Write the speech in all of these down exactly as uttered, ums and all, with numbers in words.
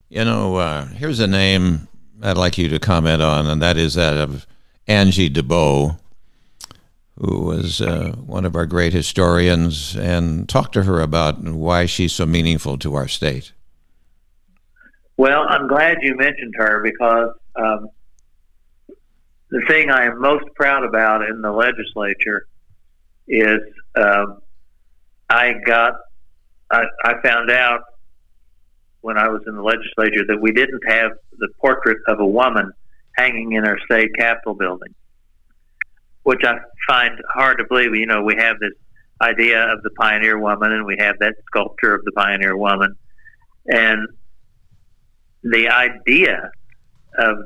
You know, uh, here's a name I'd like you to comment on, and that is that of Angie DeBow, who was uh, one of our great historians, and talk to her about why she's so meaningful to our state. Well, I'm glad you mentioned her because um, the thing I am most proud about in the legislature is uh, I got, I, I found out when I was in the legislature that we didn't have the portrait of a woman hanging in our state capitol building, which I find hard to believe. You know, we have this idea of the pioneer woman, and we have that sculpture of the pioneer woman, and the idea of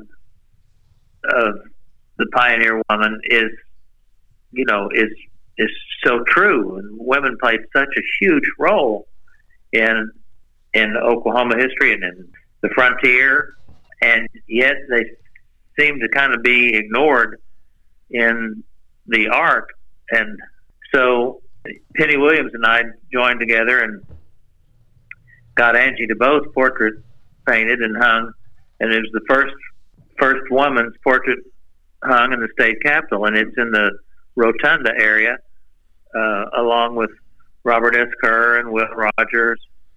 of the pioneer woman is, you know, is is so true, and women played such a huge role in in Oklahoma history and in the frontier, and yet they seem to kind of be ignored in the art. And so Penny Williams and I joined together and got Angie DeBow's portrait painted and hung, and it was the first first woman's portrait hung in the state capitol, and it's in the Rotunda area, uh, along with Robert S. Kerr and Will Rogers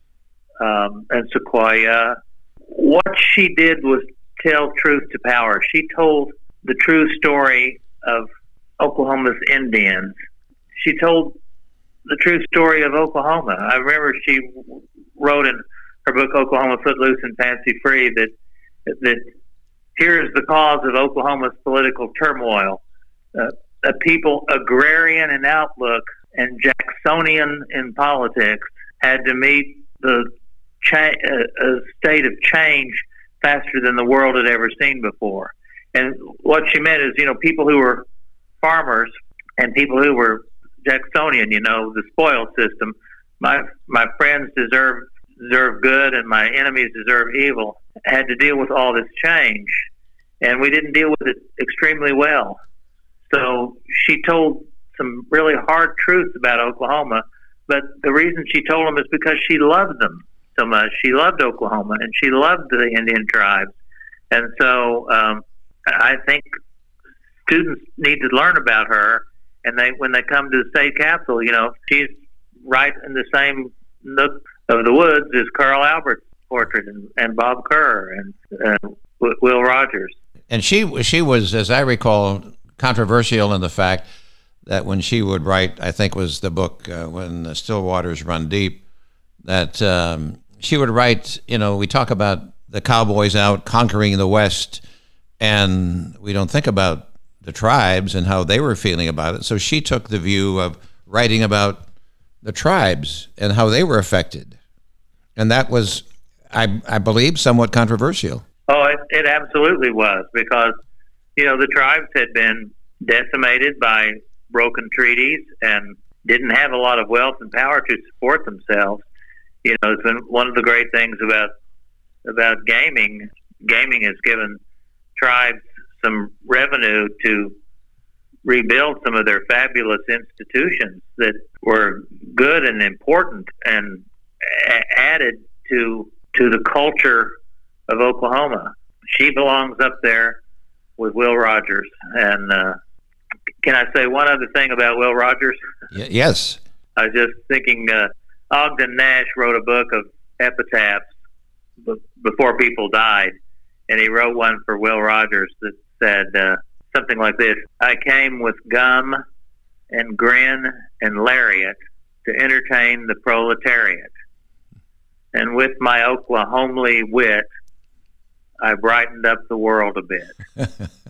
um, and Sequoia. What she did was tell truth to power. She told the true story of Oklahoma's Indians. She told the true story of Oklahoma. I remember she wrote in her book Oklahoma Footloose and Fancy Free that that here's the cause of Oklahoma's political turmoil. Uh, a people agrarian in outlook and Jacksonian in politics had to meet the cha- uh, a state of change faster than the world had ever seen before. And what she meant is, you know, people who were farmers and people who were Jacksonian, you know, the spoils system. My my friends deserve deserve good and my enemies deserve evil. Had to deal with all this change, and we didn't deal with it extremely well. So she told some really hard truths about Oklahoma, but the reason she told them is because she loved them so much. She loved Oklahoma, and she loved the Indian tribes. And so um, I think students need to learn about her, and they when they come to the state capitol, you know, she's right in the same nook of the woods as Carl Albert's portrait and, and Bob Kerr and uh, Will Rogers. And she she was, as I recall, controversial in the fact that when she would write, I think was the book uh, When the Still Waters Run Deep, that um, she would write, you know, we talk about the cowboys out conquering the West, and we don't think about the tribes and how they were feeling about it. So she took the view of writing about the tribes and how they were affected. And that was, I, I believe, somewhat controversial. Oh, it, it absolutely was, because, you know, the tribes had been decimated by broken treaties and didn't have a lot of wealth and power to support themselves. You know, it's been one of the great things about about gaming. Gaming has given tribes some revenue to rebuild some of their fabulous institutions that were good and important and a- added to to the culture of Oklahoma. She belongs up there with Will Rogers. And uh, can I say one other thing about Will Rogers? Y- yes. I was just thinking, uh, Ogden Nash wrote a book of epitaphs b- before people died, and he wrote one for Will Rogers that said uh, something like this: I came with gum and grin and lariat to entertain the proletariat, and with my Oklahomely wit, I brightened up the world a bit.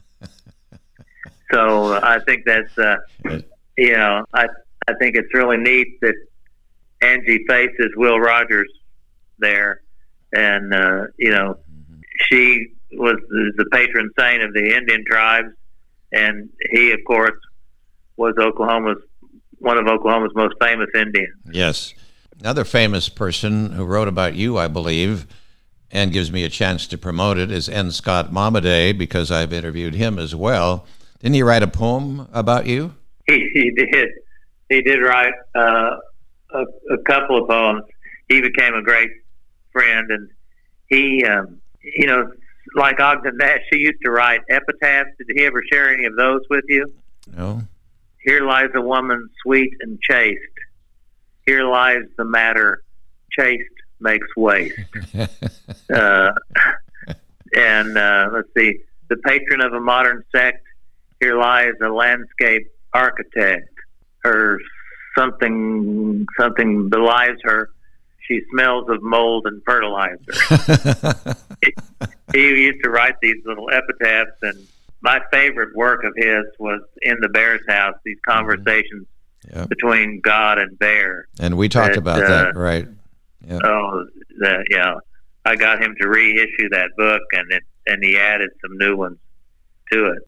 So uh, I think that's, uh, you know, I I think it's really neat that Angie faces Will Rogers there, and uh, you know, she was the patron saint of the Indian tribes, and he, of course, was Oklahoma's one of Oklahoma's most famous Indians. Yes. Another famous person who wrote about you, I believe, and gives me a chance to promote it, is N. Scott Momaday, because I've interviewed him as well. Didn't he write a poem about you? He, he did. He did write uh, a, a couple of poems. He became a great friend, and he, um, you know, like Ogden Nash, he used to write epitaphs. Did he ever share any of those with you? No. Here lies a woman sweet and chaste. Here lies the matter, chaste makes waste. uh, and uh, let's see, the patron of a modern sect, here lies a landscape architect. Her something something belies her. She smells of mold and fertilizer. he, he used to write these little epitaphs, and my favorite work of his was In the Bear's House, these conversations Yep. between God and bear. And we talked that, about uh, that, right? Yep. Oh, the, yeah. I got him to reissue that book, and it, and he added some new ones to it.